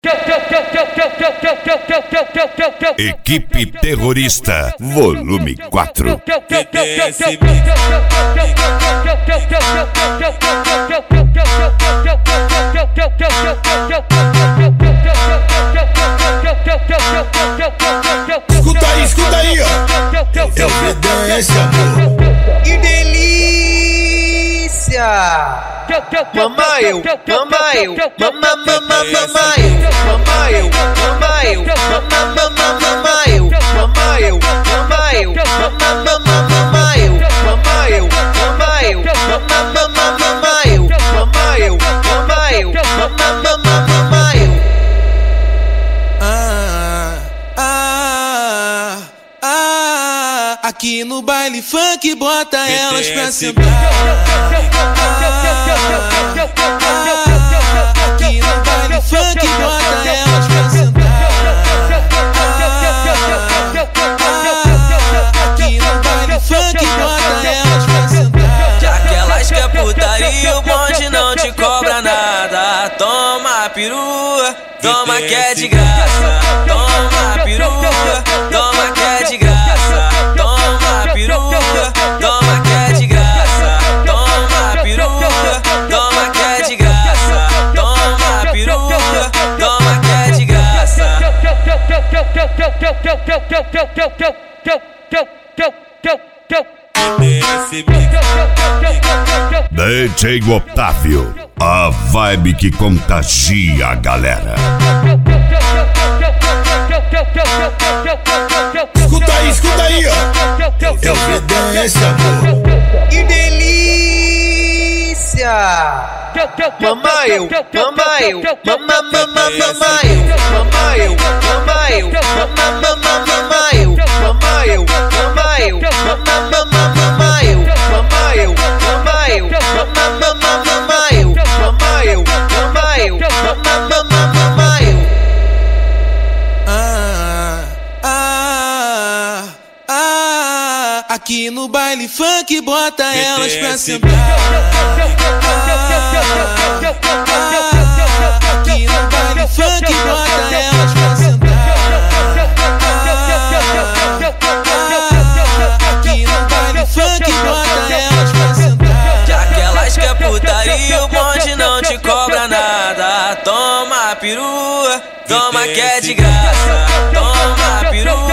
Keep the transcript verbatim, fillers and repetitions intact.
Equipe Terrorista, volume quatro. Escuta aí, escuta aí, ó. É obediência, amor. Que delícia! Mama eu, mama eu, mama, mama, mama eu, mama eu, mama eu, mama, mama, mama eu, mama eu, mama eu, mama, mama, mama eu, mama eu, mama eu, mama, mama, mama eu, mama eu, mama eu, mama, mama, mama eu. Ah, ah, ah, aqui no baile funk bota elas pra sentar. Aqui no baile funk bota elas pra sentar. Aqui no baile funk bota elas pra sentar. Já que elas quer putaria, o bonde não te cobra nada. Toma perua, toma que é de graça. Toma perua, toma que é de graça. Toma perua, toma que é de graça. Toma perua, toma que é de graça. Toma perua, toma que é de graça. D J Otávio, a vibe que contagia a galera. Escuta aí, escuta aí, ó. É obediência, amor. Que delícia! Mama eu, mama eu, mama, mama, mama eu, mama eu, mama eu, mama, mama, mama eu, mama eu, mama eu, mama, mama, mama eu, mama eu, mama eu, mama, mama, mama eu, mama eu, mama eu, mama, mama, mama eu. Ah, ah, ah, aqui no baile funk bota elas pra sentar. Aqui no baile funk bota elas pra sentar. Aqui no baile funk bota elas pra sentar. Já que elas quer putaria, o bonde não te cobra nada. Toma perua, toma que é de graça. Toma perua,